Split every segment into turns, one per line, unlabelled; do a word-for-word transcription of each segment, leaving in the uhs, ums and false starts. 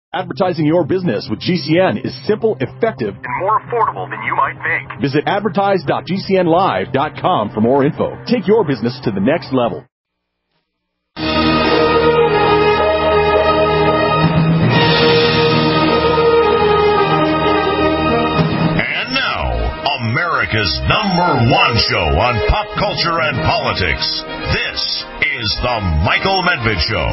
Advertising your business with G C N is simple, effective, and more affordable than you might think. Visit advertise dot g c n live dot com for more info. Take your business to the next level.
And now, America's number one show on pop culture and politics. This is The Michael Medved Show.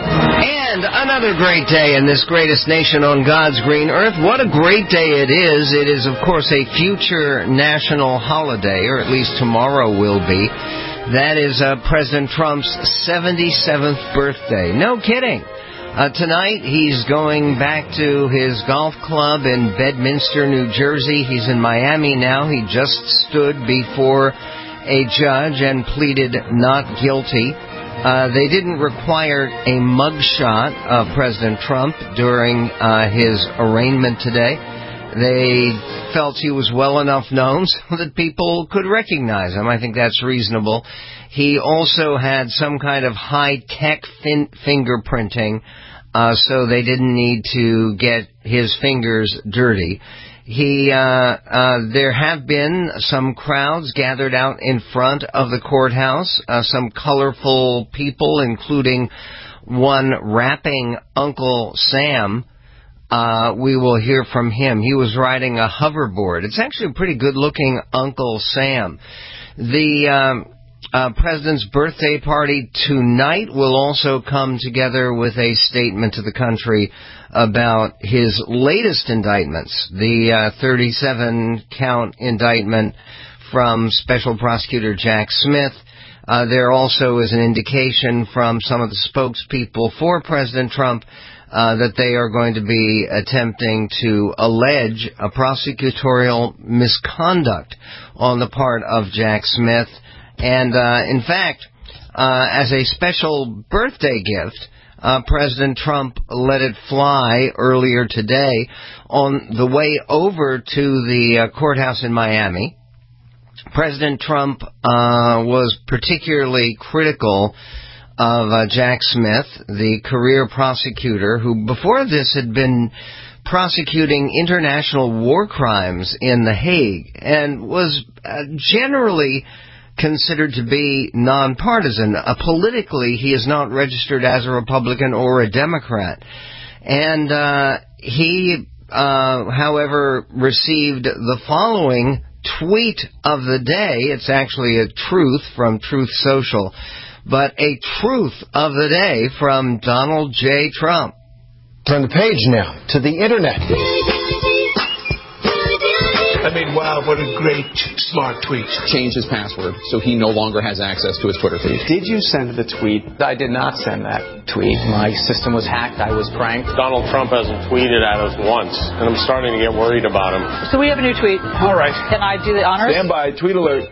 And another great day in this greatest nation on God's green earth. What a great day it is. It is, of course, a future national holiday, or at least tomorrow will be. That is uh, President Trump's seventy-seventh birthday. No kidding. Uh, tonight, he's going back to his golf club in Bedminster, New Jersey. He's in Miami now. He just stood before a judge and pleaded not guilty. Uh, they didn't require a mugshot of President Trump during uh, his arraignment today. They felt he was well enough known so that people could recognize him. I think that's reasonable. He also had some kind of high-tech fin- fingerprinting, uh, so they didn't need to get his fingers dirty. He, uh, uh, there have been some crowds gathered out in front of the courthouse, uh, some colorful people, including one rapping Uncle Sam. Uh, we will hear from him. He was riding a hoverboard. It's actually a pretty good-looking Uncle Sam. The, um, uh, president's birthday party tonight will also come together with a statement to the country about his latest indictments, the uh, thirty-seven count indictment from Special Prosecutor Jack Smith. Uh, there also is an indication from some of the spokespeople for President Trump uh, that they are going to be attempting to allege a prosecutorial misconduct on the part of Jack Smith. And, uh, in fact, uh, as a special birthday gift, Uh, President Trump let it fly earlier today on the way over to the uh, courthouse in Miami. President Trump uh, was particularly critical of uh, Jack Smith, the career prosecutor, who before this had been prosecuting international war crimes in The Hague and was uh, generally considered to be nonpartisan. Uh, politically, he is not registered as a Republican or a Democrat. And uh, he, uh, however, received the following tweet of the day. It's actually a truth from Truth Social, but a truth of the day from Donald J. Trump.
Turn the page now to the Internet.
I mean, wow, what a great, smart tweet.
Changed his password, so he no longer has access to his Twitter feed.
Did you send the tweet?
I did not send that tweet. My system was hacked. I was pranked.
Donald Trump hasn't tweeted at us once, and I'm starting to get worried about him.
So we have a new tweet.
All right.
Can I do the honors?
Stand by. Tweet alert.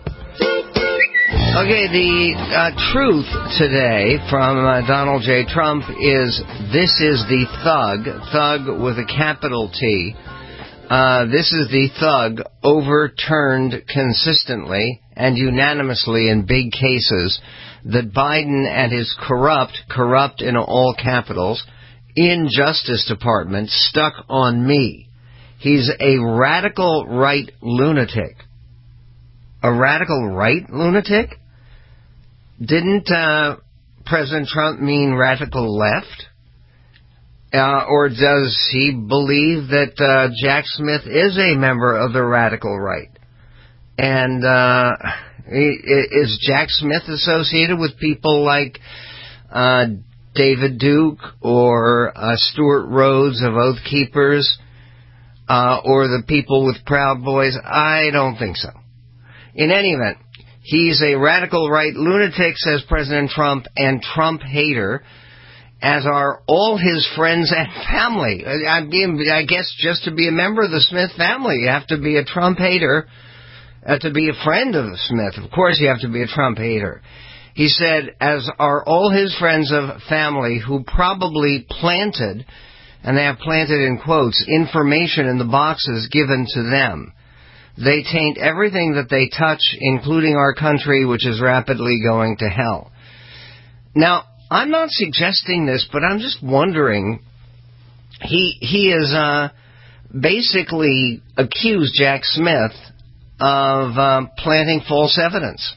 Okay, the uh, truth today from uh, Donald J. Trump is this is the thug, thug with a capital T. Uh, this is the thug overturned consistently and unanimously in big cases that Biden and his corrupt, corrupt in all capitals, in Justice Department stuck on me. He's a radical right lunatic. A radical right lunatic? Didn't uh, President Trump mean radical left? Uh, or does he believe that uh, Jack Smith is a member of the radical right? And uh, is Jack Smith associated with people like uh, David Duke or uh, Stuart Rhodes of Oath Keepers uh, or the people with Proud Boys? I don't think so. In any event, he's a radical right lunatic, says President Trump, and Trump hater, as are all his friends and family. I mean, I guess just to be a member of the Smith family, you have to be a Trump hater. Uh, to be a friend of Smith, of course you have to be a Trump hater. He said, as are all his friends of family who probably planted, and they have planted in quotes, information in the boxes given to them. They taint everything that they touch, including our country, which is rapidly going to hell. Now, I'm not suggesting this, but I'm just wondering he he is uh, basically accused Jack Smith of um, planting false evidence,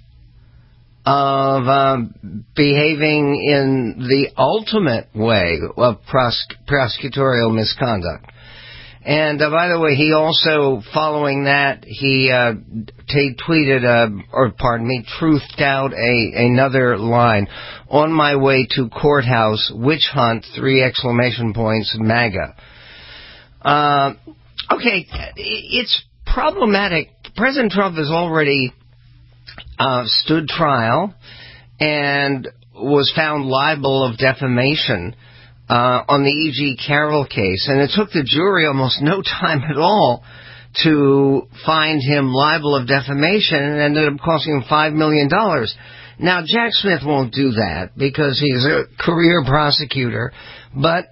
of um, behaving in the ultimate way of pros- prosecutorial misconduct. And uh, by the way, he also, following that, he uh, t- tweeted, uh, or pardon me, truthed out a another line: "On my way to courthouse, witch hunt, three exclamation points, MAGA." Uh, okay, it's problematic. President Trump has already uh, stood trial and was found liable of defamation Uh, on the E G. Carroll case, and it took the jury almost no time at all to find him liable of defamation, and ended up costing him five million dollars. Now, Jack Smith won't do that because he's a career prosecutor, but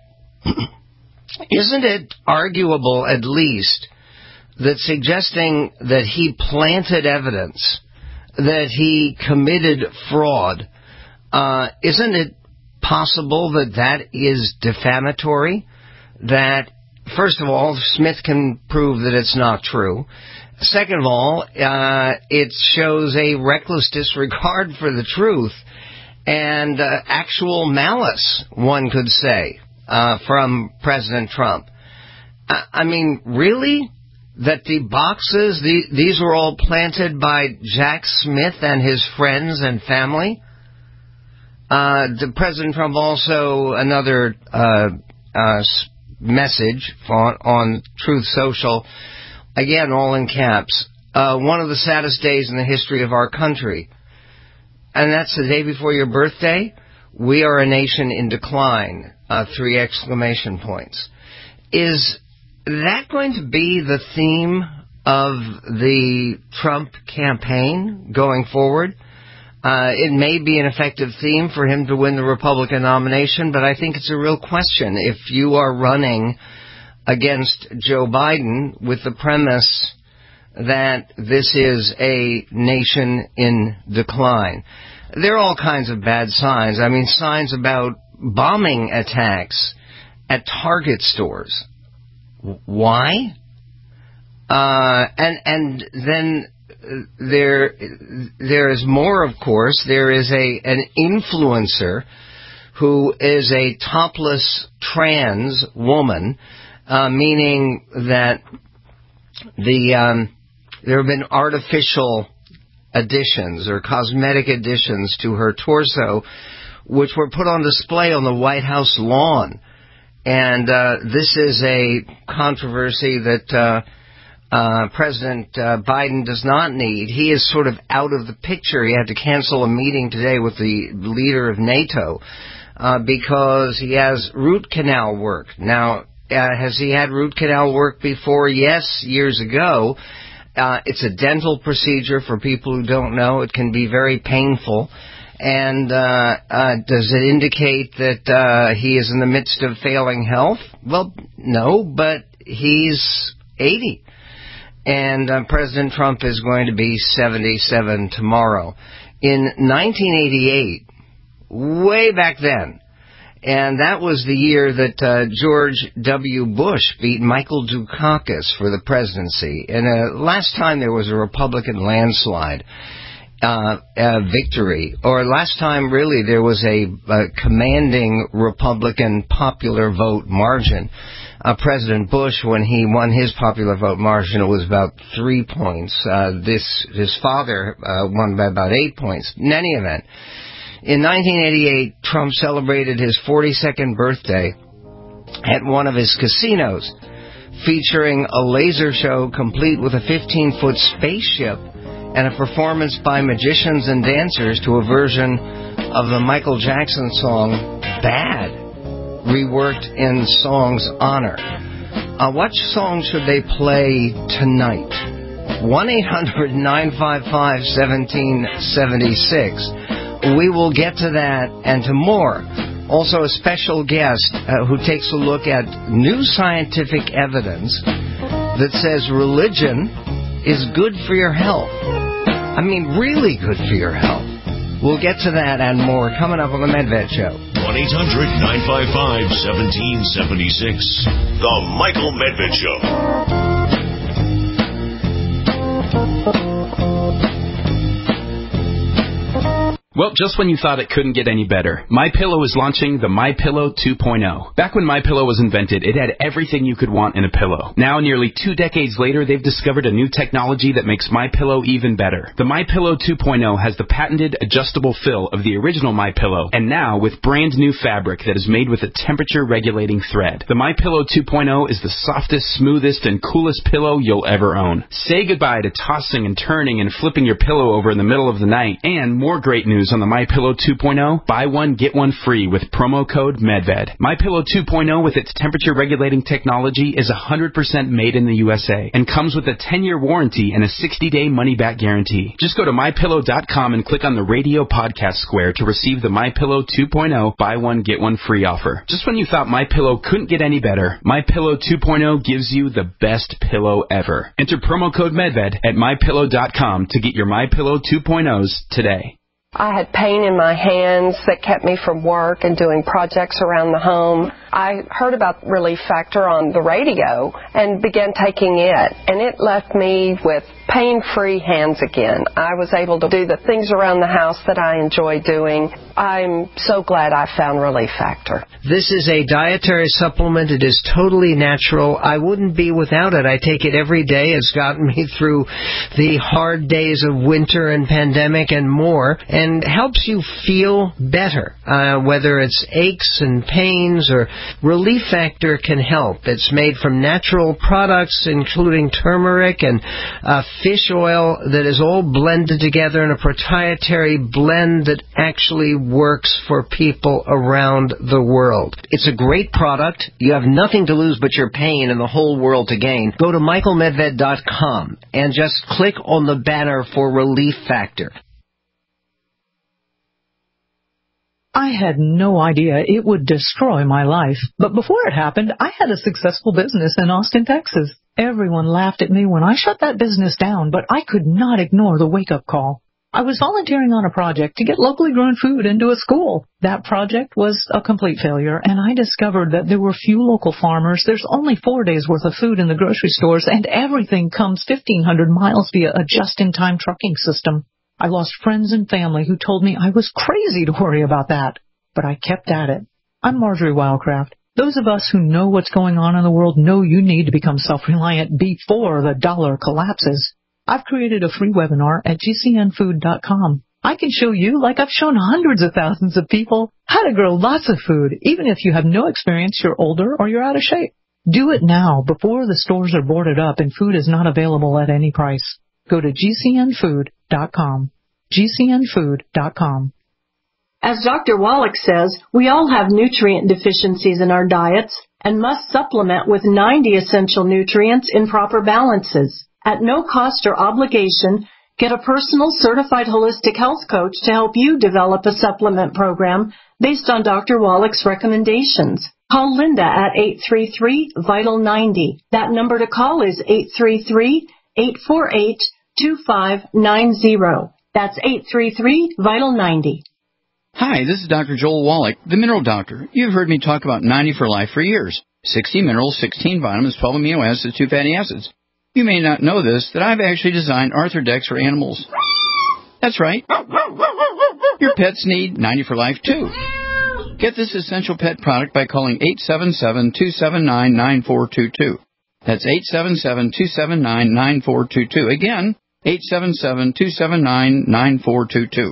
isn't it arguable, at least, that suggesting that he planted evidence, that he committed fraud, uh, isn't it possible that that is defamatory? That, first of all, Smith can prove that it's not true. Second of all, uh, it shows a reckless disregard for the truth and uh, actual malice, one could say, uh, from President Trump. I, I mean, really? That the boxes, the, these were all planted by Jack Smith and his friends and family? Uh, the President Trump also, another uh, uh, message on, on Truth Social, again, all in caps, uh, one of the saddest days in the history of our country. And that's the day before your birthday. We are a nation in decline, uh, three exclamation points. Is that going to be the theme of the Trump campaign going forward? Uh, it may be an effective theme for him to win the Republican nomination, but I think it's a real question. If you are running against Joe Biden with the premise that this is a nation in decline, there are all kinds of bad signs. I mean, signs about bombing attacks at Target stores. Why? Uh, and, and then There, there is more, of course. There is a an influencer who is a topless trans woman, uh, meaning that the um, there have been artificial additions or cosmetic additions to her torso, which were put on display on the White House lawn. And uh, this is a controversy that Uh, Uh, President uh, Biden does not need. He is sort of out of the picture. He had to cancel a meeting today with the leader of NATO uh, because he has root canal work. Now, uh, has he had root canal work before? Yes, years ago. Uh, it's a dental procedure for people who don't know. It can be very painful. And uh, uh, does it indicate that uh, he is in the midst of failing health? Well, no, but he's eighty. And uh, President Trump is going to be seventy-seven tomorrow. In nineteen eighty-eight, way back then, and that was the year that uh, George W. Bush beat Michael Dukakis for the presidency. And uh, last time there was a Republican landslide uh, uh, victory, or last time really there was a, a commanding Republican popular vote margin. Uh, President Bush, when he won his popular vote margin, it was about three points. Uh, this his father uh, won by about eight points. In any event, in nineteen eighty-eight, Trump celebrated his forty-second birthday at one of his casinos, featuring a laser show complete with a fifteen-foot spaceship and a performance by magicians and dancers to a version of the Michael Jackson song Bad, reworked in song's honor. Uh, what song should they play tonight? one eight hundred nine five five one seven seven six. We will get to that and to more. Also a special guest uh, who takes a look at new scientific evidence that says religion is good for your health. I mean, really good for your health. We'll get to that and more coming up on the Medved Show.
one eight hundred nine five five one seven seven six. The Michael Medved Show.
Well, just when you thought it couldn't get any better, MyPillow is launching the MyPillow two point oh. Back when MyPillow was invented, it had everything you could want in a pillow. Now, nearly two decades later, they've discovered a new technology that makes MyPillow even better. The MyPillow two point oh has the patented adjustable fill of the original MyPillow, and now with brand new fabric that is made with a temperature-regulating thread. The MyPillow two point oh is the softest, smoothest, and coolest pillow you'll ever own. Say goodbye to tossing and turning and flipping your pillow over in the middle of the night. And more great news on the MyPillow two point oh, buy one, get one free with promo code MedVed. MyPillow two point oh with its temperature-regulating technology is one hundred percent made in the U S A and comes with a ten-year warranty and a sixty-day money-back guarantee. Just go to my pillow dot com and click on the radio podcast square to receive the MyPillow two point oh, buy one, get one free offer. Just when you thought MyPillow couldn't get any better, MyPillow two point oh gives you the best pillow ever. Enter promo code MedVed at my pillow dot com to get your MyPillow two point ohs today.
I had pain in my hands that kept me from work and doing projects around the home. I heard about Relief Factor on the radio and began taking it, and it left me with pain-free hands again. I was able to do the things around the house that I enjoy doing. I'm so glad I found Relief Factor.
This is a dietary supplement. It is totally natural. I wouldn't be without it. I take it every day. It's gotten me through the hard days of winter and pandemic and more, and helps you feel better, uh, whether it's aches and pains or Relief Factor can help. It's made from natural products, including turmeric and uh, fish oil that is all blended together in a proprietary blend that actually works for people around the world. It's a great product. You have nothing to lose but your pain and the whole world to gain. Go to michael medved dot com and just click on the banner for Relief Factor.
I had no idea it would destroy my life. But before it happened, I had a successful business in Austin, Texas. Everyone laughed at me when I shut that business down, but I could not ignore the wake-up call. I was volunteering on a project to get locally grown food into a school. That project was a complete failure, and I discovered that there were few local farmers. There's only four days' worth of food in the grocery stores, and everything comes fifteen hundred miles via a just-in-time trucking system. I lost friends and family who told me I was crazy to worry about that, but I kept at it. I'm Marjorie Wildcraft. Those of us who know what's going on in the world know you need to become self-reliant before the dollar collapses. I've created a free webinar at g c n food dot com. I can show you, like I've shown hundreds of thousands of people, how to grow lots of food, even if you have no experience, you're older, or you're out of shape. Do it now before the stores are boarded up and food is not available at any price. Go to g c n food dot com. g c n food dot com.
As Doctor Wallach says, we all have nutrient deficiencies in our diets and must supplement with ninety essential nutrients in proper balances. At no cost or obligation, get a personal certified holistic health coach to help you develop a supplement program based on Doctor Wallach's recommendations. Call Linda at eight three three, vital ninety. That number to call is eight three three, eight four eight, two five nine zero. That's eight three three, vital ninety.
Hi, this is Doctor Joel Wallach, the Mineral Doctor. You've heard me talk about ninety for Life for years. sixty minerals, sixteen vitamins, twelve amino acids, two fatty acids. You may not know this, that I've actually designed Arthrodex for animals. That's right. Your pets need ninety for Life, too. Get this essential pet product by calling eight seven seven, two seven nine, nine four two two. That's eight seven seven, two seven nine, nine four two two. Again, eight seven seven, two seven nine, nine four two two.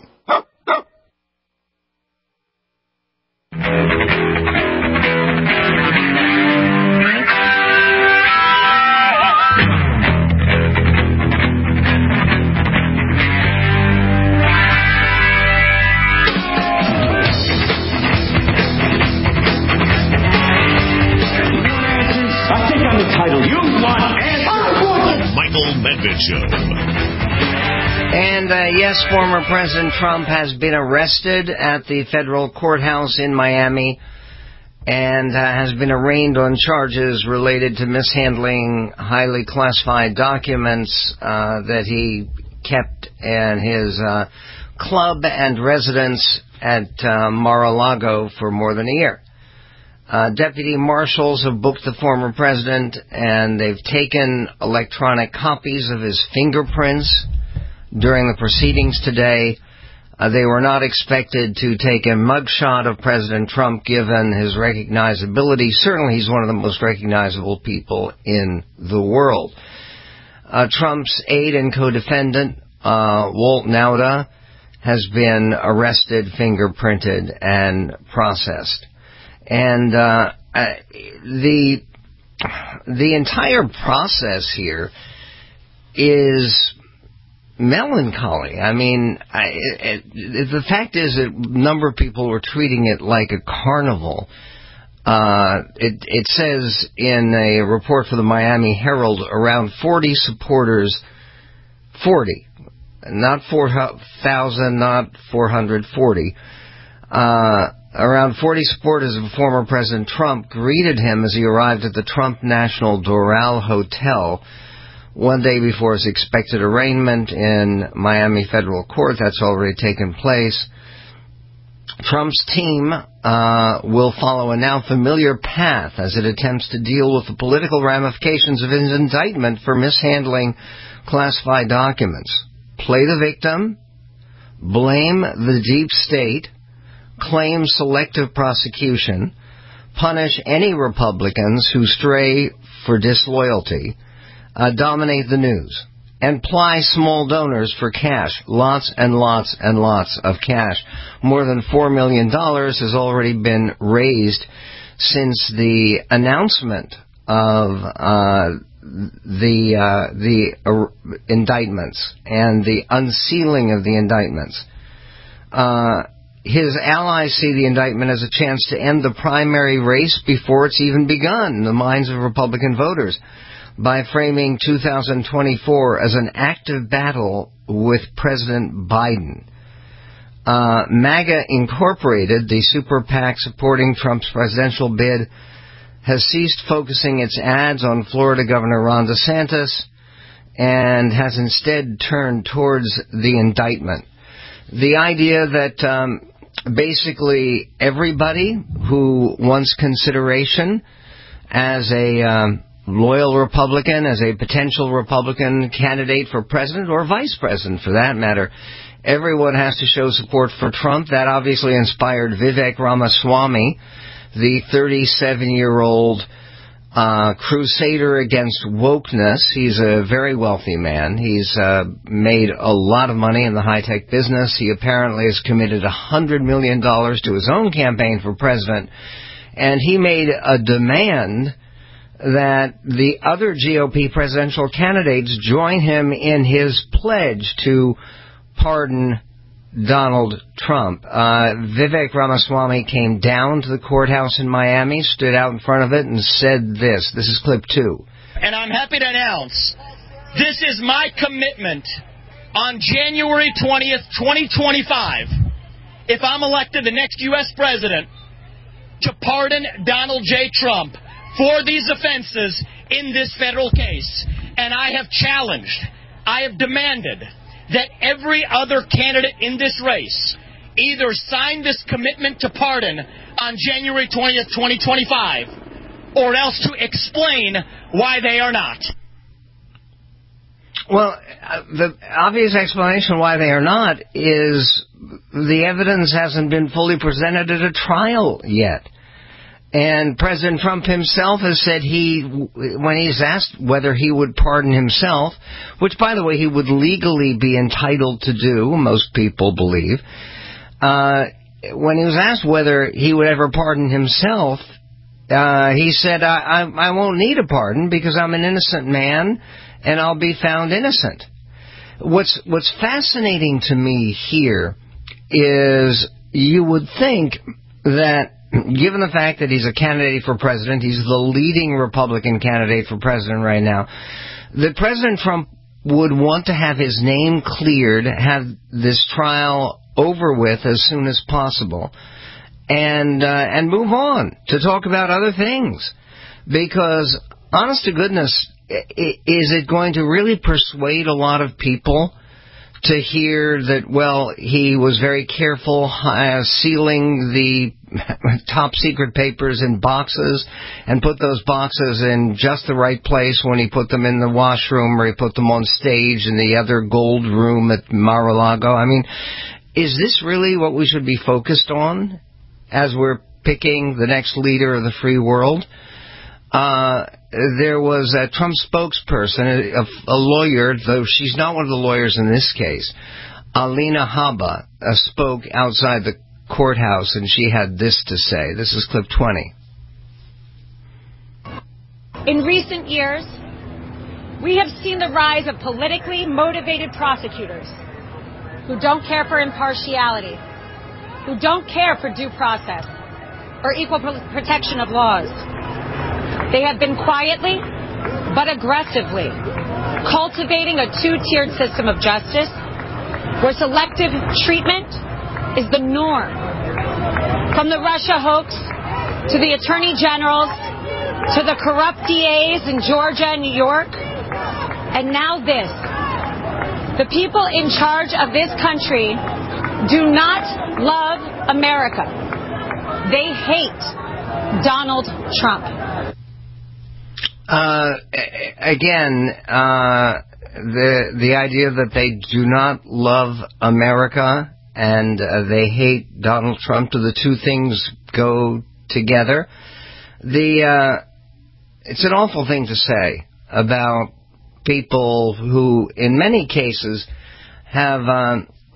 Medved Show.
And, uh, yes, former President Trump has been arrested at the federal courthouse in Miami and uh, has been arraigned on charges related to mishandling highly classified documents uh, that he kept in his uh, club and residence at uh, Mar-a-Lago for more than a year. Uh, deputy marshals have booked the former president, and they've taken electronic copies of his fingerprints during the proceedings today. Uh, they were not expected to take a mugshot of President Trump given his recognizability. Certainly he's one of the most recognizable people in the world. Uh, Trump's aide and co-defendant, uh, Walt Nauta, has been arrested, fingerprinted, and processed. And uh, uh, the the entire process here is melancholy. I mean, I, it, it, the fact is that a number of people were treating it like a carnival. Uh, it, it says in a report for the Miami Herald, around forty supporters, forty, not four thousand, not four hundred forty, uh, around forty supporters of former President Trump greeted him as he arrived at the Trump National Doral Hotel one day before his expected arraignment in Miami federal court. That's already taken place. Trump's team uh, will follow a now familiar path as it attempts to deal with the political ramifications of his indictment for mishandling classified documents. Play the victim, blame the deep state, claim selective prosecution, punish any Republicans who stray for disloyalty, uh, dominate the news, and ply small donors for cash. Lots and lots and lots of cash. More than four million dollars has already been raised since the announcement of uh, the uh, the uh, indictments and the unsealing of the indictments. Uh, his allies see the indictment as a chance to end the primary race before it's even begun in the minds of Republican voters, by framing two thousand twenty-four as an active battle with President Biden. Uh, MAGA Incorporated, the super PAC supporting Trump's presidential bid, has ceased focusing its ads on Florida Governor Ron DeSantis and has instead turned towards the indictment. The idea that um, basically everybody who wants consideration as a um, loyal Republican, as a potential Republican candidate for president or vice president for that matter, everyone has to show support for Trump. That obviously inspired Vivek Ramaswamy, the thirty-seven-year-old uh, crusader against wokeness. He's a very wealthy man. He's uh, made a lot of money in the high-tech business. He apparently has committed one hundred million dollars to his own campaign for president, and he made a demand that the other G O P presidential candidates join him in his pledge to pardon Donald Trump. Uh, Vivek Ramaswamy came down to the courthouse in Miami, stood out in front of it, and said this. This is clip two.
And I'm happy to announce this is my commitment on January twentieth, twenty twenty-five, if I'm elected the next U S president, to pardon Donald J. Trump for these offenses in this federal case. And I have challenged, I have demanded that every other candidate in this race either sign this commitment to pardon on January twentieth, twenty twenty-five, or else to explain why they are not.
Well, uh, the obvious explanation why they are not is the evidence hasn't been fully presented at a trial yet. And President Trump himself has said he, when he's asked whether he would pardon himself, which, by the way, he would legally be entitled to do, most people believe, uh, when he was asked whether he would ever pardon himself, uh, he said, I, I, I won't need a pardon because I'm an innocent man and I'll be found innocent. What's, what's fascinating to me here is you would think that given the fact that he's a candidate for president, he's the leading Republican candidate for president right now, that President Trump would want to have his name cleared, have this trial over with as soon as possible, and uh, and move on to talk about other things. Because, honest to goodness, is it going to really persuade a lot of people to hear that, well, he was very careful uh, sealing the top secret papers in boxes and put those boxes in just the right place when he put them in the washroom or he put them on stage in the other gold room at Mar-a-Lago. I mean, is this really what we should be focused on as we're picking the next leader of the free world? Uh, there was a Trump spokesperson, a, a lawyer, though she's not one of the lawyers in this case, Alina Habba, uh, spoke outside the courthouse, and she had this to say. This is clip twenty.
In recent years, we have seen the rise of politically motivated prosecutors who don't care for impartiality, who don't care for due process or equal protection of laws. They have been quietly but aggressively cultivating a two-tiered system of justice where selective treatment is the norm. From the Russia hoax to the attorney generals to the corrupt D As in Georgia and New York, and now this. The people in charge of this country do not love America. They hate Donald Trump.
Uh, again, uh, the the idea that they do not love America and uh, they hate Donald Trump, do the two things go together? The uh, it's an awful thing to say about people who, in many cases, have uh,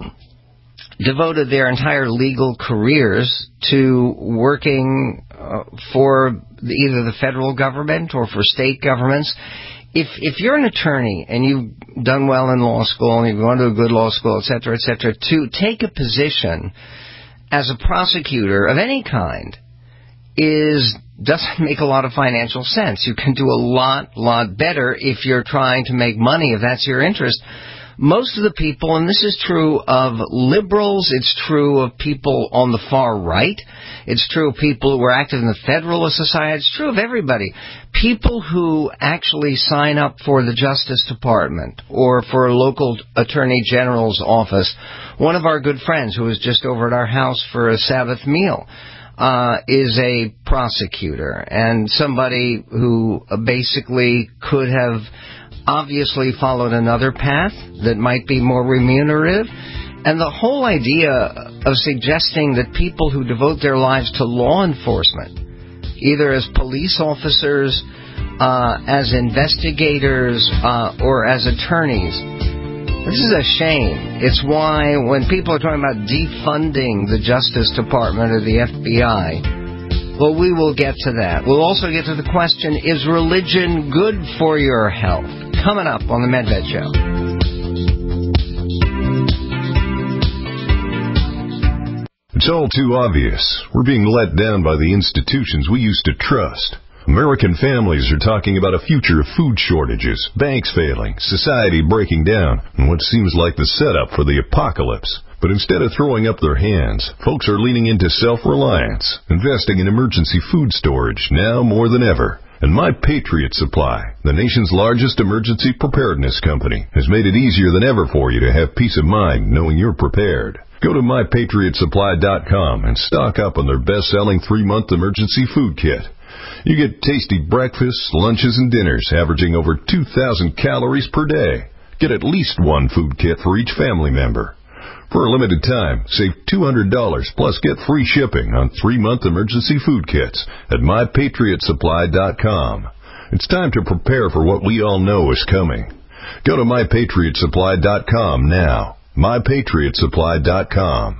devoted their entire legal careers to working uh, for either the federal government or for state governments. If if you're an attorney and you've done well in law school and you've gone to a good law school, et cetera, et cetera, to take a position as a prosecutor of any kind is doesn't make a lot of financial sense. You can do a lot, lot better if you're trying to make money, if that's your interest. Most of the people, and this is true of liberals, it's true of people on the far right, it's true of people who are active in the Federalist Society, it's true of everybody. People who actually sign up for the Justice Department or for a local attorney general's office. One of our good friends who was just over at our house for a Sabbath meal uh, is a prosecutor and somebody who basically could have obviously followed another path that might be more remunerative. And the whole idea of suggesting that people who devote their lives to law enforcement, either as police officers, uh, as investigators, uh, or as attorneys, this is a shame. It's why when people are talking about defunding the Justice Department or the F B I, well, we will get to that. We'll also get to the question, is religion good for your health? Coming up on the Medved Show.
It's all too obvious. We're being let down by the institutions we used to trust. American families are talking about a future of food shortages, banks failing, society breaking down, and what seems like the setup for the apocalypse. But instead of throwing up their hands, folks are leaning into self-reliance, investing in emergency food storage now more than ever. And My Patriot Supply, the nation's largest emergency preparedness company, has made it easier than ever for you to have peace of mind knowing you're prepared. Go to my patriot supply dot com and stock up on their best-selling three-month emergency food kit. You get tasty breakfasts, lunches, and dinners averaging over two thousand calories per day. Get at least one food kit for each family member. For a limited time, save two hundred dollars plus get free shipping on three-month emergency food kits at my patriot supply dot com. It's time to prepare for what we all know is coming. Go to my patriot supply dot com now. my patriot supply dot com.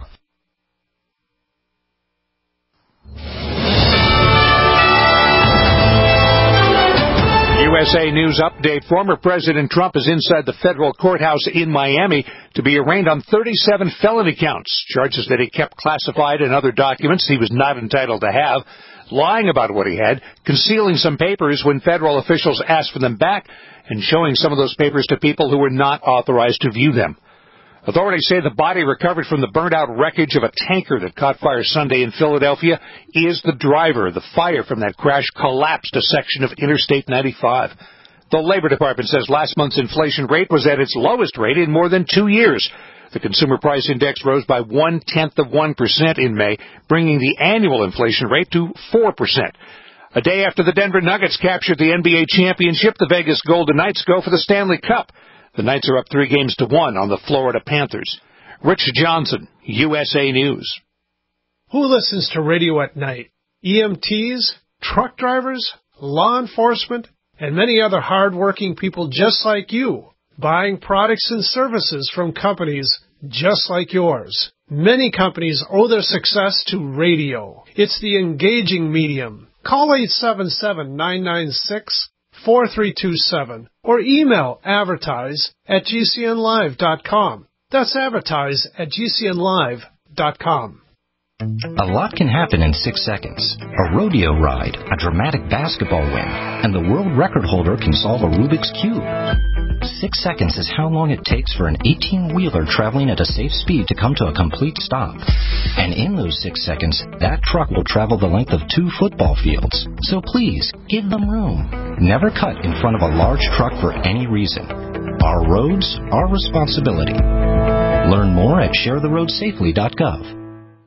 U S A News Update. Former President Trump is inside the federal courthouse in Miami to be arraigned on thirty-seven felony counts, charges that he kept classified and other documents he was not entitled to have, lying about what he had, concealing some papers when federal officials asked for them back, and showing some of those papers to people who were not authorized to view them. Authorities say the body recovered from the burned-out wreckage of a tanker that caught fire Sunday in Philadelphia is the driver. The fire from that crash collapsed a section of Interstate ninety-five. The Labor Department says last month's inflation rate was at its lowest rate in more than two years. The Consumer Price Index rose by one-tenth of one percent in May, bringing the annual inflation rate to four percent. A day after the Denver Nuggets captured the N B A championship, the Vegas Golden Knights go for the Stanley Cup. The Knights are up three games to one on the Florida Panthers. Rich Johnson, U S A News.
Who listens to radio at night? E M Ts, truck drivers, law enforcement, and many other hard-working people just like you, buying products and services from companies just like yours. Many companies owe their success to radio. It's the engaging medium. Call eight seven seven, nine nine six, four three two seven or email advertise at g c n live dot com. That's advertise at g c n live dot com.
A lot can happen in six seconds. A rodeo ride, a dramatic basketball win, and the world record holder can solve a Rubik's Cube. Six seconds is how long it takes for an eighteen-wheeler traveling at a safe speed to come to a complete stop. And in those six seconds, that truck will travel the length of two football fields. So please, give them room. Never cut in front of a large truck for any reason. Our roads, our responsibility. Learn more at share the road safely dot gov.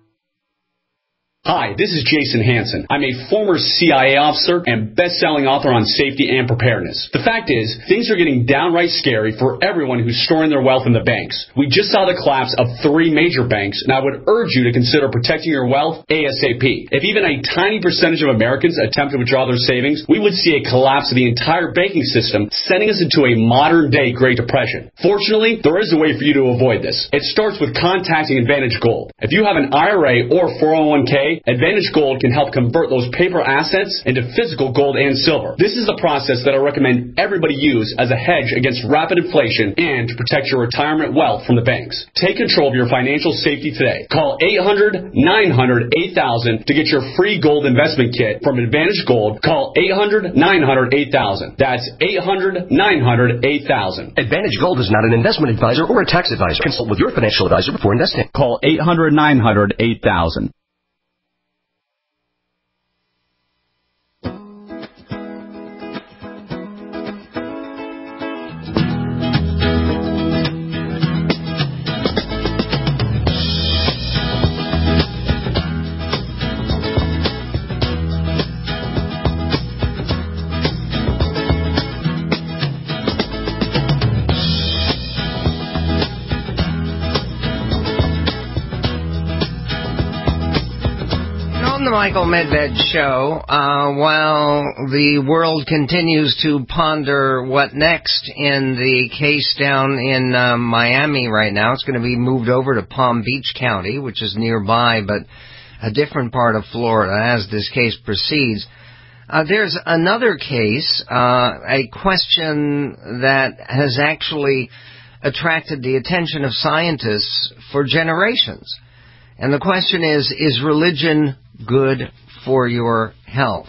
Hi, this is Jason Hansen. I'm a former C I A officer and best-selling author on safety and preparedness. The fact is, things are getting downright scary for everyone who's storing their wealth in the banks. We just saw the collapse of three major banks, and I would urge you to consider protecting your wealth ASAP. If even a tiny percentage of Americans attempt to withdraw their savings, we would see a collapse of the entire banking system, sending us into a modern-day Great Depression. Fortunately, there is a way for you to avoid this. It starts with contacting Advantage Gold. If you have an I R A or four oh one k, Advantage Gold can help convert those paper assets into physical gold and silver. This is the process that I recommend everybody use as a hedge against rapid inflation and to protect your retirement wealth from the banks. Take control of your financial safety today. Call eight hundred, nine hundred, eight thousand to get your free gold investment kit from Advantage Gold. Call eight hundred, nine hundred, eight thousand. That's eight hundred, nine hundred, eight thousand.
Advantage Gold is not an investment advisor or a tax advisor. Consult with your financial advisor before investing.
Call eight hundred, nine hundred, eight thousand.
Michael Medved Show. Uh, while the world continues to ponder what next in the case down in uh, Miami right now, it's going to be moved over to Palm Beach County, which is nearby, but a different part of Florida as this case proceeds. Uh, there's another case, uh, a question that has actually attracted the attention of scientists for generations. And the question is, is religion good for your health?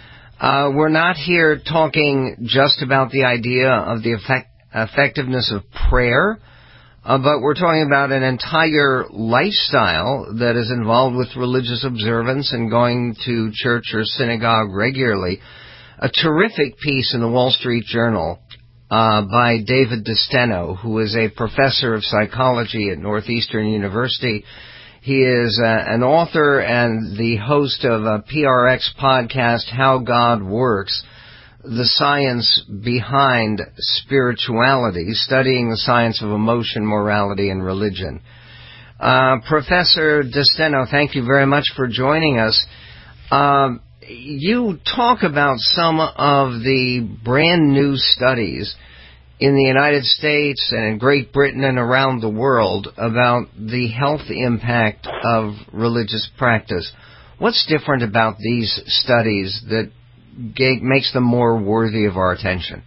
Uh, we're not here talking just about the idea of the effect, effectiveness of prayer, uh, but we're talking about an entire lifestyle that is involved with religious observance and going to church or synagogue regularly. A terrific piece in the Wall Street Journal uh, by David DeSteno, who is a professor of psychology at Northeastern University. He is uh, an author and the host of a P R X podcast, How God Works, the science behind spirituality, studying the science of emotion, morality, and religion. Uh, Professor DeSteno, thank you very much for joining us. Um, you talk about some of the brand new studies in the United States and in Great Britain and around the world about the health impact of religious practice. What's different about these studies that makes them more worthy of our attention?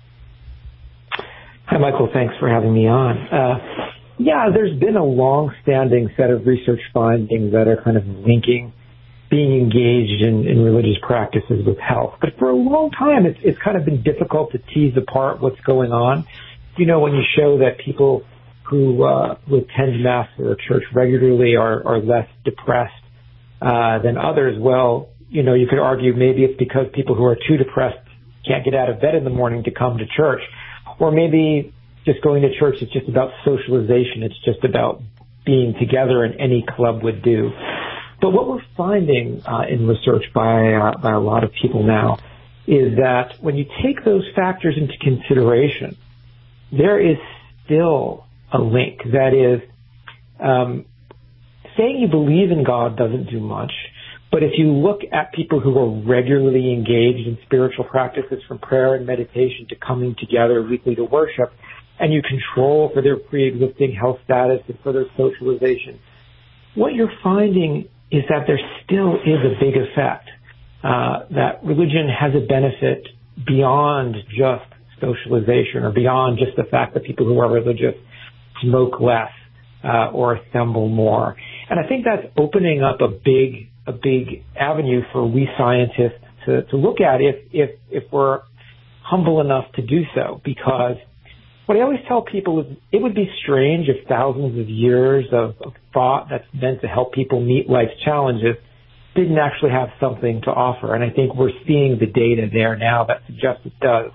Hi, Michael. Thanks for having me on. Uh, yeah, there's been a long-standing set of research findings that are kind of linking being engaged in, in religious practices with health. But for a long time, it's, it's kind of been difficult to tease apart what's going on. You know, when you show that people who, uh, who attend Mass or church regularly are, are less depressed uh, than others, well, you know, you could argue maybe it's because people who are too depressed can't get out of bed in the morning to come to church. Or maybe just going to church is just about socialization. It's just about being together, and any club would do. But what we're finding uh, in research by, uh, by a lot of people now is that when you take those factors into consideration, there is still a link. That is, um, saying you believe in God doesn't do much. But if you look at people who are regularly engaged in spiritual practices, from prayer and meditation to coming together weekly to worship, and you control for their pre-existing health status and for their socialization, what you're finding is that there still is a big effect, uh, that religion has a benefit beyond just socialization, or beyond just the fact that people who are religious smoke less uh, or assemble more. And I think that's opening up a big a big avenue for we scientists to, to look at if, if, if we're humble enough to do so. Because what I always tell people is it would be strange if thousands of years of, of thought that's meant to help people meet life's challenges didn't actually have something to offer. And I think we're seeing the data there now that suggests it does.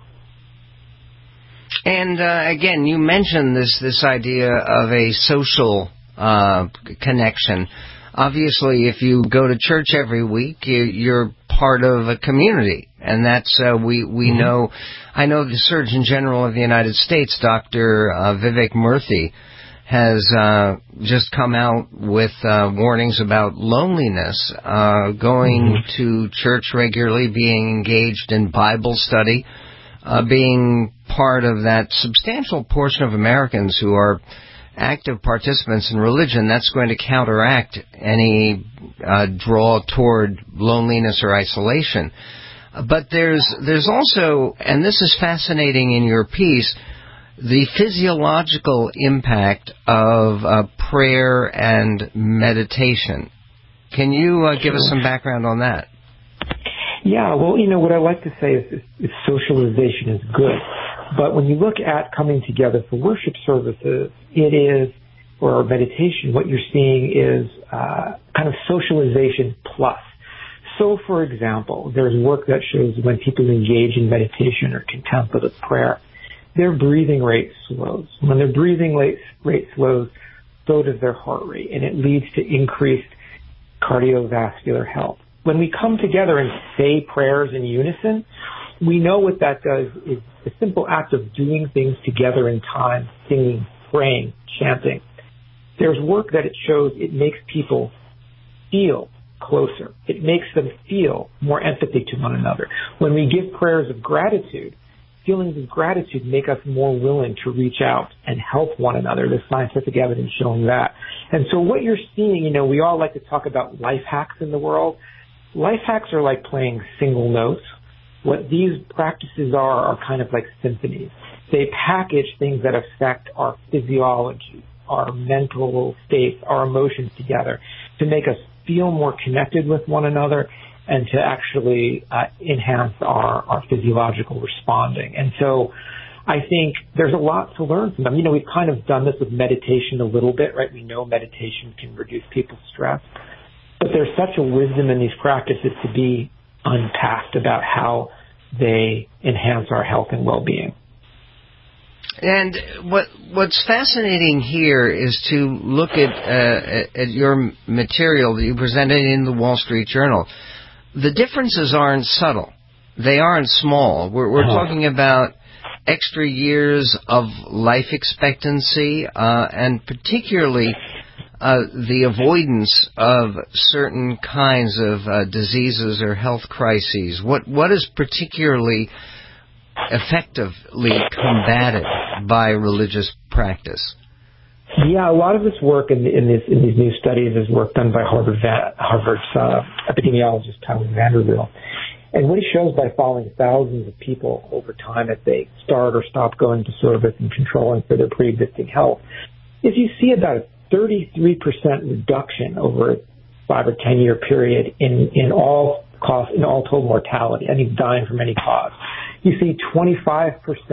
And uh, again, you mentioned this, this idea of a social uh, connection. Obviously, if you go to church every week, you, you're part of a community, and that's uh, we we mm-hmm. know. I know the Surgeon General of the United States, Doctor Uh, Vivek Murthy, has uh, just come out with uh, warnings about loneliness. Uh, going mm-hmm. to church regularly, being engaged in Bible study, uh, being part of that substantial portion of Americans who are active participants in religion, that's going to counteract any uh, draw toward loneliness or isolation. But there's there's also, and this is fascinating in your piece, the physiological impact of uh, prayer and meditation. Can you uh, give us some background on that?
Yeah, well, you know, what I like to say is, is, is socialization is good. But when you look at coming together for worship services, it is, or meditation, what you're seeing is uh, kind of socialization plus. So, for example, there's work that shows when people engage in meditation or contemplative prayer, their breathing rate slows. When their breathing rate, rate slows, so does their heart rate, and it leads to increased cardiovascular health. When we come together and say prayers in unison, we know what that does is the simple act of doing things together in time, singing, praying, chanting. There's work that it shows it makes people feel closer. It makes them feel more empathy to one another. When we give prayers of gratitude, feelings of gratitude make us more willing to reach out and help one another. There's scientific evidence showing that. And so what you're seeing, you know, we all like to talk about life hacks in the world. Life hacks are like playing single notes. What these practices are are kind of like symphonies. They package things that affect our physiology, our mental states, our emotions together to make us feel more connected with one another and to actually uh, enhance our, our physiological responding. And so I think there's a lot to learn from them. You know, we've kind of done this with meditation a little bit, right? We know meditation can reduce people's stress. But there's such a wisdom in these practices to be unpacked about how they enhance our health and well-being.
And what what's fascinating here is to look at uh, at your material that you presented in the Wall Street Journal. The differences aren't subtle. They aren't small. We're, we're uh-huh. talking about extra years of life expectancy uh, and particularly Uh, the avoidance of certain kinds of uh, diseases or health crises. What what is particularly effectively combated by religious practice?
Yeah, a lot of this work in, in, this, in these new studies is work done by Harvard, Harvard's uh, epidemiologist Tyler Vanderbilt. And what he shows by following thousands of people over time as they start or stop going to service and controlling for their pre-existing health is you see about a thirty-three percent reduction over a five or ten year period in, in all cause, in all total mortality, any dying from any cause. You see twenty-five percent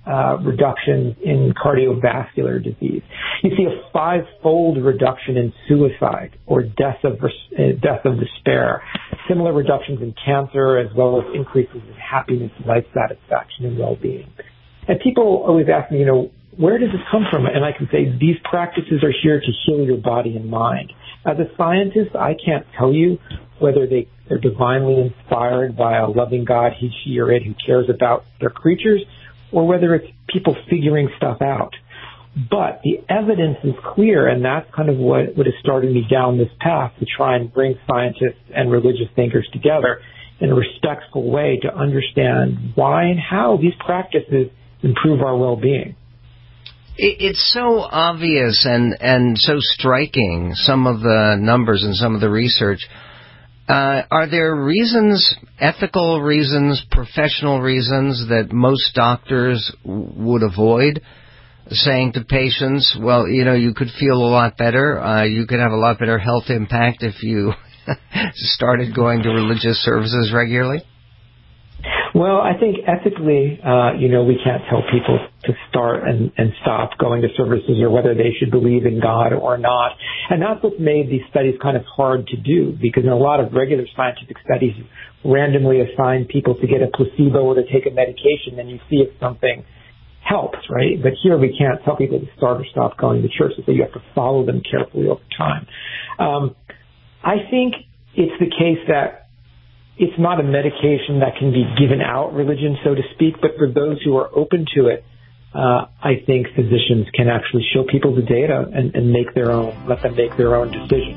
uh, reductions in cardiovascular disease. You see a five-fold reduction in suicide or death of uh, death of despair. Similar reductions in cancer, as well as increases in happiness, life satisfaction, and well-being. And people always ask me, you know, where does this come from? And I can say these practices are here to heal your body and mind. As a scientist, I can't tell you whether they are divinely inspired by a loving God, he, she, or it, who cares about their creatures, or whether it's people figuring stuff out. But the evidence is clear, and that's kind of what, what is starting me down this path to try and bring scientists and religious thinkers together in a respectful way to understand why and how these practices improve our well-being.
It's so obvious and, and so striking, some of the numbers and some of the research. Uh, are there reasons, ethical reasons, professional reasons that most doctors w- would avoid saying to patients, well, you know, you could feel a lot better, uh, you could have a lot better health impact if you started going to religious services regularly?
Well, I think ethically, uh, you know, we can't tell people to start and, and stop going to services or whether they should believe in God or not. And that's what made these studies kind of hard to do, because in a lot of regular scientific studies, you randomly assign people to get a placebo or to take a medication, and you see if something helps, right? But here we can't tell people to start or stop going to church, so you have to follow them carefully over time. Um, I think it's the case that it's not a medication that can be given out religion, so to speak, but for those who are open to it, uh, I think physicians can actually show people the data and, and make their own, let them make their own decision.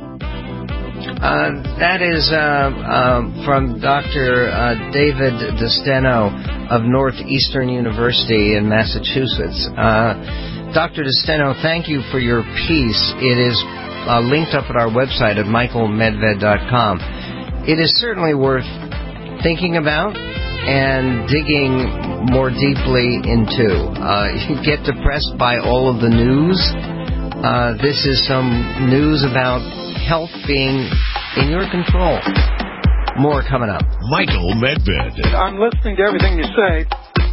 Uh, that is uh, uh, from Doctor Uh, David DeSteno of Northeastern University in Massachusetts. Uh, Doctor DeSteno, thank you for your piece. It is uh, linked up at our website at michael medved dot com. It is certainly worth thinking about and digging more deeply into. Uh, you get depressed by all of the news. Uh, this is some news about health being in your control. More coming up.
Michael Medved.
I'm listening to everything you say.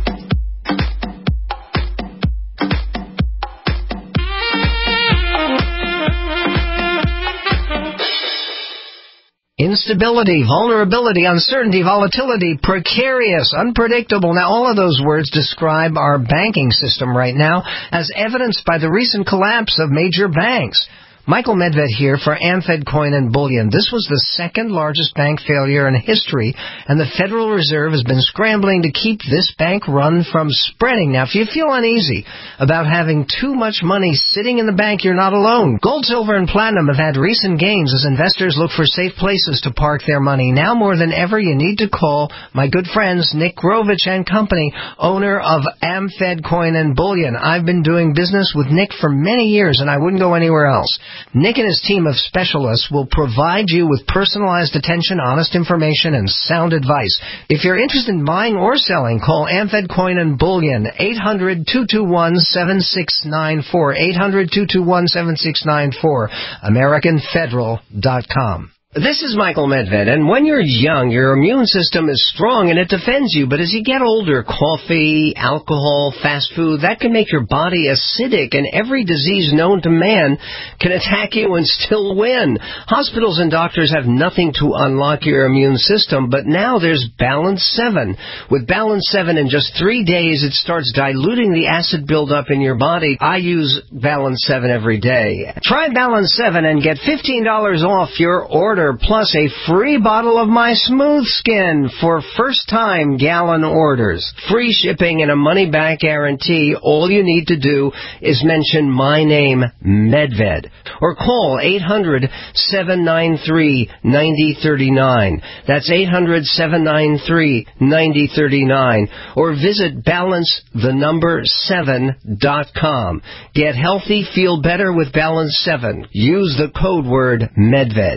Instability, vulnerability, uncertainty, volatility, precarious, unpredictable. Now, all of those words describe our banking system right now, as evidenced by the recent collapse of major banks. Michael Medved here for AmFed Coin and Bullion. This was the second largest bank failure in history, and the Federal Reserve has been scrambling to keep this bank run from spreading. Now, if you feel uneasy about having too much money sitting in the bank, you're not alone. Gold, silver, and platinum have had recent gains as investors look for safe places to park their money. Now more than ever, you need to call my good friends Nick Grovich and Company, owner of AmFed Coin and Bullion. I've been doing business with Nick for many years, and I wouldn't go anywhere else. Nick and his team of specialists will provide you with personalized attention, honest information, and sound advice. If you're interested in buying or selling, call AmFed Coin and Bullion, eight hundred, two two one, seven six nine four, eight hundred, two two one, seven six nine four, american federal dot com. This is Michael Medved, and when you're young, your immune system is strong and it defends you. But as you get older, coffee, alcohol, fast food, that can make your body acidic, and every disease known to man can attack you and still win. Hospitals and doctors have nothing to unlock your immune system, but now there's Balance seven. With Balance seven, in just three days, it starts diluting the acid buildup in your body. I use Balance seven every day. Try Balance seven and get fifteen dollars off your order, plus a free bottle of my Smooth Skin for first-time gallon orders. Free shipping and a money-back guarantee. All you need to do is mention my name, Medved, or call eight hundred, seven nine three, nine zero three nine. That's eight hundred, seven nine three, nine zero three nine. Or visit balance the number seven dot com. Get healthy, feel better with Balance seven. Use the code word Medved.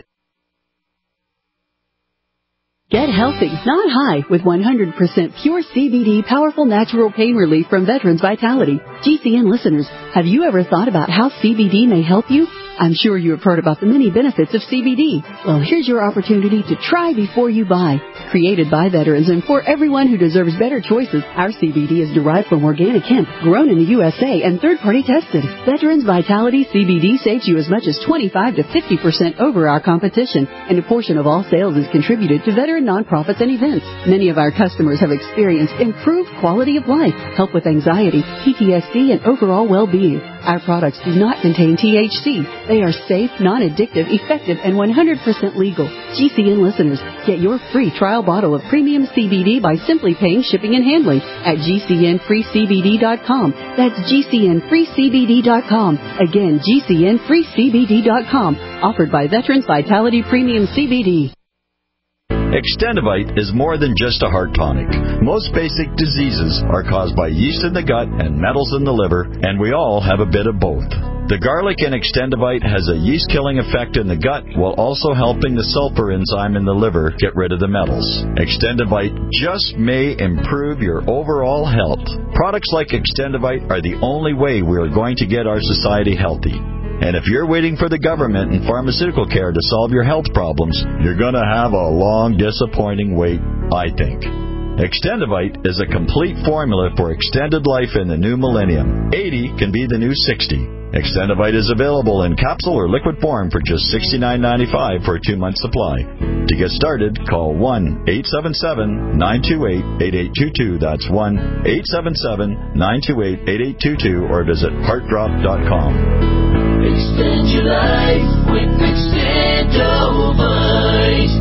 Get healthy, not high, with one hundred percent pure C B D powerful natural pain relief from Veterans Vitality. G C N listeners, have you ever thought about how C B D may help you? I'm sure you have heard about the many benefits of C B D. Well, here's your opportunity to try before you buy. Created by veterans and for everyone who deserves better choices, our C B D is derived from organic hemp, grown in the U S A and third-party tested. Veterans Vitality C B D saves you as much as twenty-five to fifty percent over our competition, and a portion of all sales is contributed to veteran nonprofits and events. Many of our customers have experienced improved quality of life, help with anxiety, P T S D, and overall well-being. Our products do not contain T H C. They are safe, non-addictive, effective, and one hundred percent legal. G C N listeners, get your free trial bottle of premium C B D by simply paying shipping and handling at G C N free C B D dot com. That's G C N free C B D dot com. Again, G C N free C B D dot com. Offered by Veterans Vitality Premium C B D.
Extendivite is more than just a heart tonic. Most basic diseases are caused by yeast in the gut and metals in the liver, and we all have a bit of both. The garlic in Extendivite has a yeast-killing effect in the gut while also helping the sulfur enzyme in the liver get rid of the metals. Extendivite just may improve your overall health. Products like Extendivite are the only way we are going to get our society healthy. And if you're waiting for the government and pharmaceutical care to solve your health problems, you're going to have a long, disappointing wait, I think. Extendivite is a complete formula for extended life in the new millennium. eighty can be the new sixty. Extendivite is available in capsule or liquid form for just sixty-nine ninety-five for a two-month supply. To get started, call one eight seven seven, nine two eight, eight eight two two. That's one eight seven seven, nine two eight, eight eight two two or visit heart drop dot com.
Extend your life with Extendivite.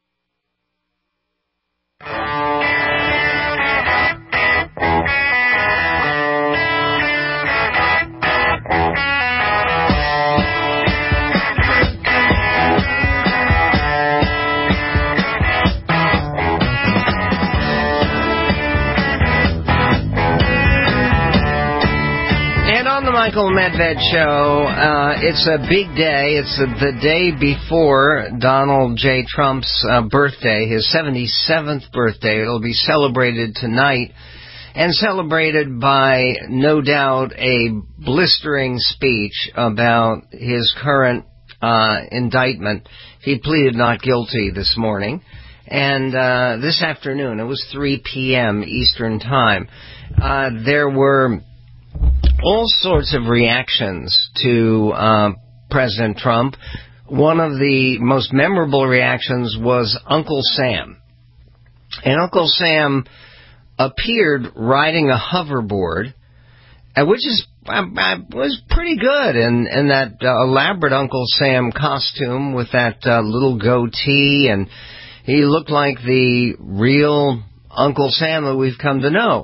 Michael Medved Show. Uh, it's a big day. It's uh, the day before Donald J. Trump's uh, birthday, his seventy-seventh birthday. It'll be celebrated tonight and celebrated by, no doubt, a blistering speech about his current uh, indictment. He pleaded not guilty this morning. And uh, this afternoon, it was three p.m. Eastern Time, uh, there were all sorts of reactions to uh, President Trump. One of the most memorable reactions was Uncle Sam. And Uncle Sam appeared riding a hoverboard, uh, which is uh, was pretty good, in, in that uh, elaborate Uncle Sam costume with that uh, little goatee, and he looked like the real Uncle Sam that we've come to know.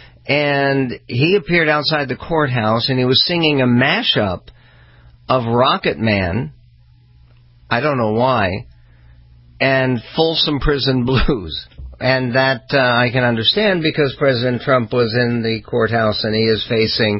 And he appeared outside the courthouse, and he was singing a mashup of Rocket Man, I don't know why, and Folsom Prison Blues. And that uh, I can understand, because President Trump was in the courthouse, and he is facing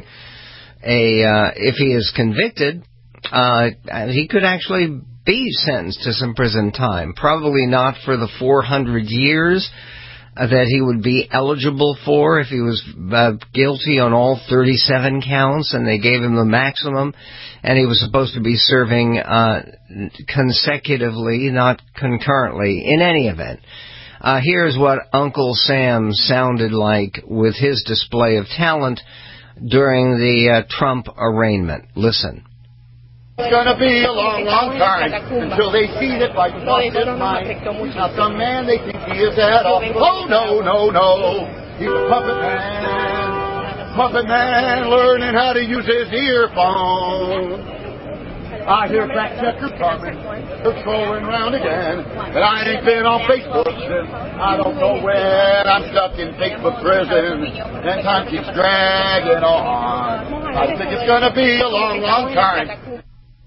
a, uh, if he is convicted, uh, he could actually be sentenced to some prison time. Probably not for the four hundred years that he would be eligible for if he was uh, guilty on all thirty-seven counts, and they gave him the maximum, and he was supposed to be serving uh, consecutively, not concurrently, in any event. Uh, here's what Uncle Sam sounded like with his display of talent during the uh, Trump arraignment. Listen.
It's going to be a long, long time until they see that life is mine. He's not the man they think he is at all. Oh, no, no, no. He's a puppet man. Puppet man learning how to use his earphone. I hear fact checker coming. They're trolling around again. But I ain't been on Facebook since I don't know when. I'm stuck in Facebook prison. And time keeps dragging on. I think it's going to be a long, long time.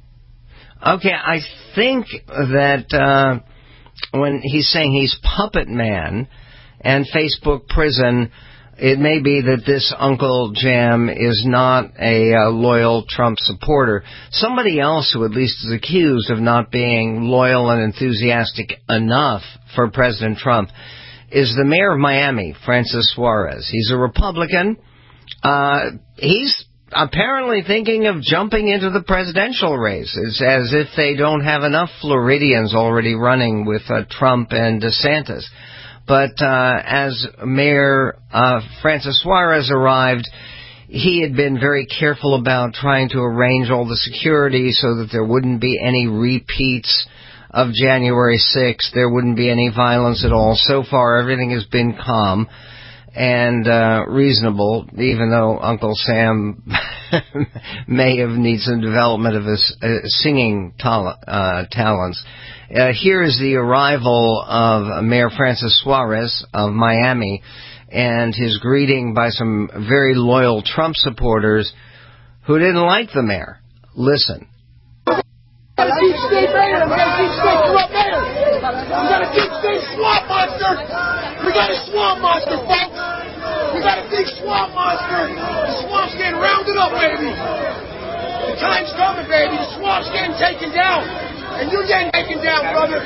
Okay, I think that uh, when he's saying he's Puppet Man and Facebook prison, it may be that this Uncle Jam is not a uh, loyal Trump supporter. Somebody else who at least is accused of not being loyal and enthusiastic enough for President Trump is the mayor of Miami, Francis Suarez. He's a Republican. Uh, he's apparently thinking of jumping into the presidential race. It's as if they don't have enough Floridians already running with uh, Trump and DeSantis. But uh, as Mayor uh, Francis Suarez arrived, he had been very careful about trying to arrange all the security so that there wouldn't be any repeats of January sixth. There wouldn't be any violence at all. So far, everything has been calm and uh, reasonable, even though Uncle Sam may have needed some development of his uh, singing tal- uh, talents. Uh, here is the arrival of Mayor Francis Suarez of Miami and his greeting by some very loyal Trump supporters who didn't like the mayor. Listen.
We got a deep state mayor. We got a deep state corrupt mayor. We got a deep state swamp monster. We got a swamp monster, folks. We got a big swamp monster. The swamp's getting rounded up, baby. The time's coming, baby. The swamp's getting taken down. And you're getting taken down, brother.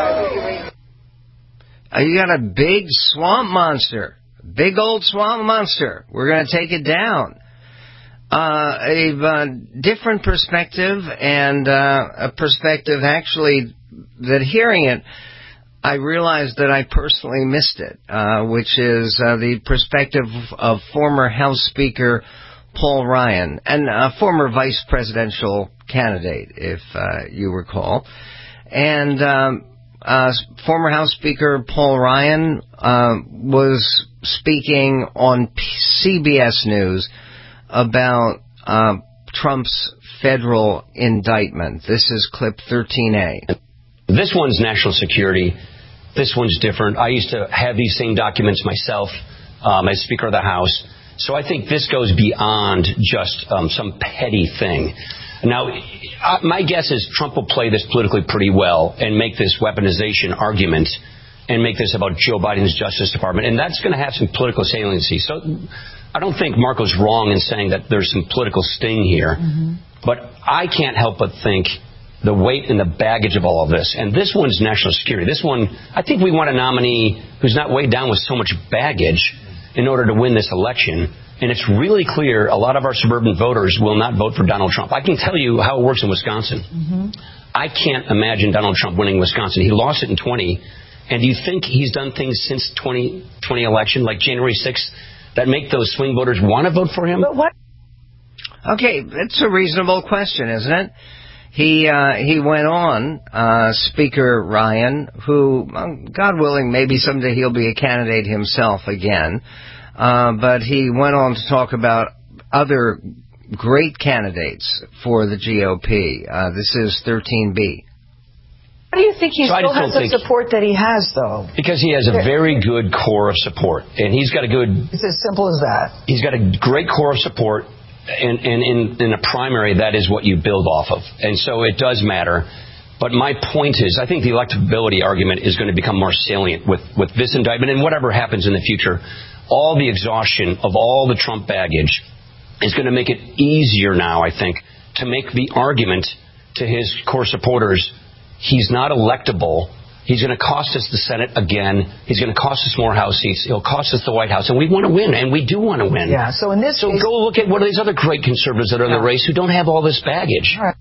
Uh, you got a big swamp monster. Big old swamp monster. We're going to take it down. Uh, a uh, different perspective, and uh, a perspective actually that hearing it, I realized that I personally missed it, uh, which is uh, the perspective of former House Speaker Paul Ryan, and a former vice presidential candidate, if uh, you recall. And um, uh, former House Speaker Paul Ryan uh, was speaking on C B S News about uh, Trump's federal indictment. This is clip thirteen A.
This one's national security. This one's different. I used to have these same documents myself um, as Speaker of the House. So I think this goes beyond just um, some petty thing. Now, uh, my guess is Trump will play this politically pretty well and make this weaponization argument and make this about Joe Biden's Justice Department. And that's going to have some political saliency. So I don't think Marco's wrong in saying that there's some political sting here. Mm-hmm. But I can't help but think the weight and the baggage of all of this. And this one's national security. This one, I think we want a nominee who's not weighed down with so much baggage in order to win this election. And it's really clear a lot of our suburban voters will not vote for Donald Trump. I can tell you how it works in Wisconsin. Mm-hmm. I can't imagine Donald Trump winning Wisconsin. He lost it in twenty. And do you think he's done things since twenty twenty election, like January sixth, that make those swing voters want to vote for him?
But what? Okay, it's a reasonable question, isn't it? He uh, he went on, uh, Speaker Ryan, who, God willing, maybe someday he'll be a candidate himself again. Uh, but he went on to talk about other great candidates for the G O P. Uh, this is thirteen B.
Why do you think he
so
still has the support that he has, though?
Because he has a very good core of support. And he's got a good...
It's as simple as that.
He's got a great core of support. And, and in, in a primary, that is what you build off of. And so it does matter. But my point is, I think the electability argument is going to become more salient with, with this indictment and whatever happens in the future. All the exhaustion of all the Trump baggage is going to make it easier now, I think, to make the argument to his core supporters, he's not electable. He's going to cost us the Senate again. He's going to cost us more House seats. He'll cost us the White House. And we want to win, and we do want to win.
Yeah, so in this
So
case,
go look at what are these other great conservatives that are in the race who don't have all this baggage.
All right.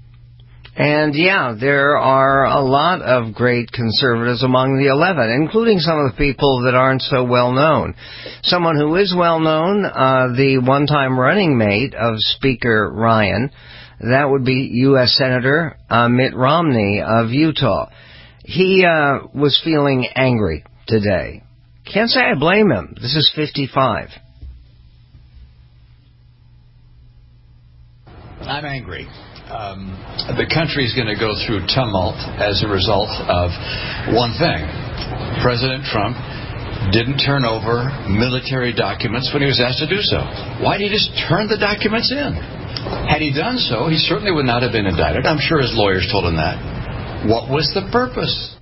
And, yeah, there are a lot of great conservatives among the eleven, including some of the people that aren't so well known. Someone who is well known, uh, the one-time running mate of Speaker Ryan, that would be U S Senator uh, Mitt Romney of Utah. He uh, was feeling angry today. Can't say I blame him. This is fifty-five.
I'm angry. Um, the country's going to go through tumult as a result of one thing. President Trump didn't turn over military documents when he was asked to do so. Why did he just turn the documents in? Had he done so, he certainly would not have been indicted. I'm sure his lawyers told him that. What was the purpose?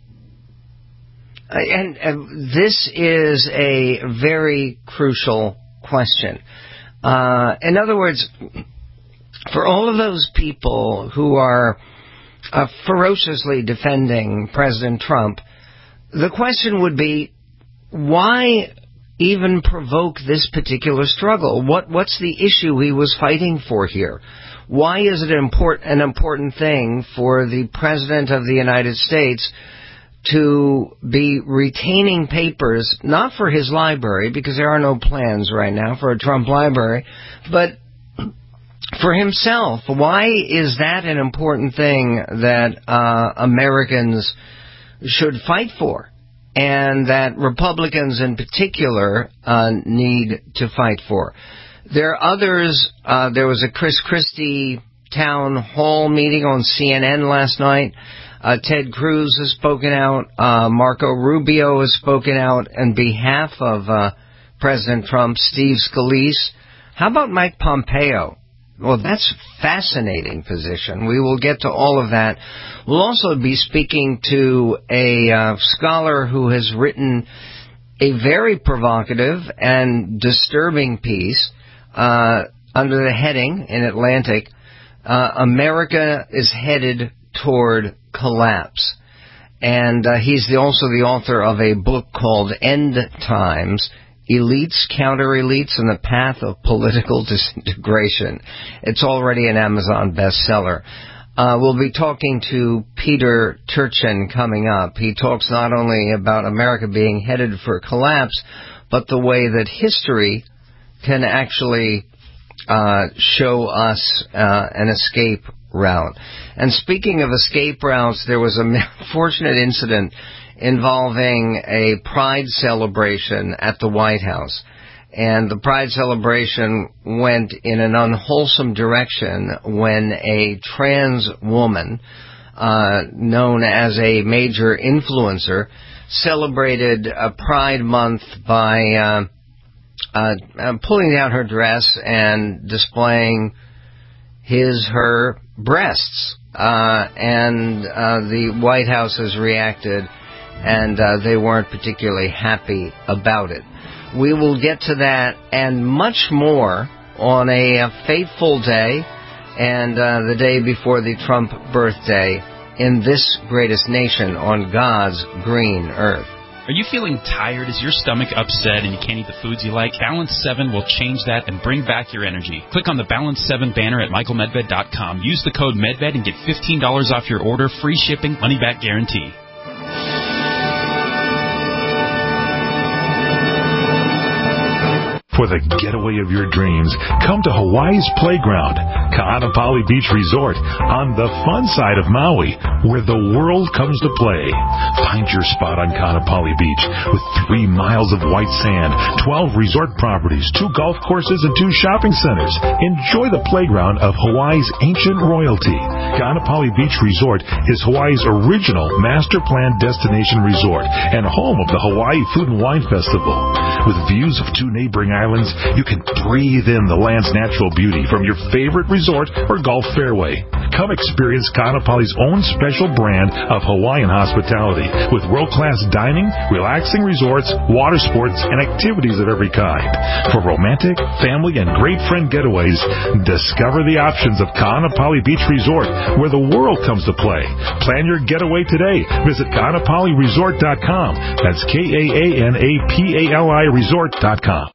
And, and this is a very crucial question. Uh, in other words, for all of those people who are uh, ferociously defending President Trump, the question would be, why even provoke this particular struggle? What what's the issue he was fighting for here? Why is it important, an important thing for the President of the United States to be retaining papers, not for his library, because there are no plans right now for a Trump library, but for himself? Why is that an important thing that uh, Americans should fight for, and that Republicans in particular uh, need to fight for? There are others. Uh, there was a Chris Christie town hall meeting on C N N last night. Uh, Ted Cruz has spoken out. Uh, Marco Rubio has spoken out on behalf of uh, President Trump. Steve Scalise. How about Mike Pompeo? Well, that's a fascinating position. We will get to all of that. We'll also be speaking to a uh, scholar who has written a very provocative and disturbing piece uh, under the heading in Atlantic, uh, America is headed toward collapse. And uh, he's the, also the author of a book called End Times, Elites, Counter-Elites, and the Path of Political Disintegration. It's already an Amazon bestseller. Uh, we'll be talking to Peter Turchin coming up. He talks not only about America being headed for collapse, but the way that history can actually uh, show us uh, an escape route. And speaking of escape routes, there was a fortunate incident involving a pride celebration at the White House. And the pride celebration went in an unwholesome direction when a trans woman, uh, known as a major influencer, celebrated a Pride Month by uh, uh, uh, pulling down her dress and displaying his, her breasts. Uh, and uh, the White House has reacted, and uh, they weren't particularly happy about it. We will get to that and much more on a, a fateful day and uh, the day before the Trump birthday in this greatest nation on God's green earth.
Are you feeling tired? Is your stomach upset and you can't eat the foods you like? Balance seven will change that and bring back your energy. Click on the Balance seven banner at michael medved dot com. Use the code MedVed and get fifteen dollars off your order, free shipping, money-back guarantee.
For the getaway of your dreams, come to Hawaii's Playground, Ka'anapali Beach Resort, on the fun side of Maui, where the world comes to play. Find your spot on Ka'anapali Beach with three miles of white sand, twelve resort properties, two golf courses, and two shopping centers. Enjoy the playground of Hawaii's ancient royalty. Ka'anapali Beach Resort is Hawaii's original master plan destination resort and home of the Hawaii Food and Wine Festival. With views of two neighboring islands, you can breathe in the land's natural beauty from your favorite resort or golf fairway. Come experience Ka'anapali's own special brand of Hawaiian hospitality with world-class dining, relaxing resorts, water sports, and activities of every kind. For romantic, family, and great friend getaways, discover the options of Ka'anapali Beach Resort, where the world comes to play. Plan your getaway today. Visit Ka'anapali Resort dot com. That's K A A N A P A L I Resort dot com.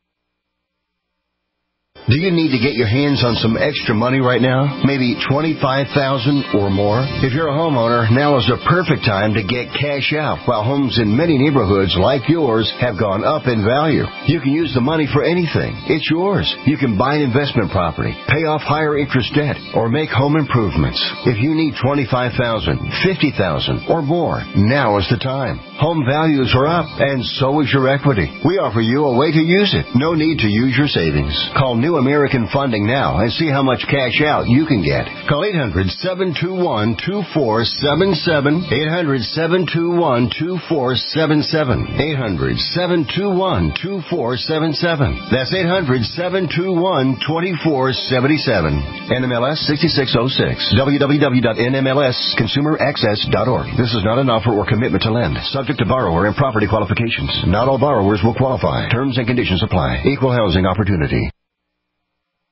Do you need to get your hands on some extra money right now? Maybe twenty-five thousand dollars or more? If you're a homeowner, now is the perfect time to get cash out. While homes in many neighborhoods like yours have gone up in value, you can use the money for anything. It's yours. You can buy an investment property, pay off higher interest debt, or make home improvements. If you need twenty-five thousand dollars, fifty thousand dollars, or more, now is the time. Home values are up, and so is your equity. We offer you a way to use it. No need to use your savings. Call New American Funding now and see how much cash out you can get. Call eight hundred, seven two one, two four seven seven, eight hundred, seven two one, two four seven seven, eight hundred, seven two one, two four seven seven. That's eight hundred, seven two one, two four seven seven. N M L S sixty-six oh six. w w w dot n m l s consumer access dot org. This is not an offer or commitment to lend. Subject to borrower and property qualifications. Not all borrowers will qualify. Terms and conditions apply. Equal housing opportunity.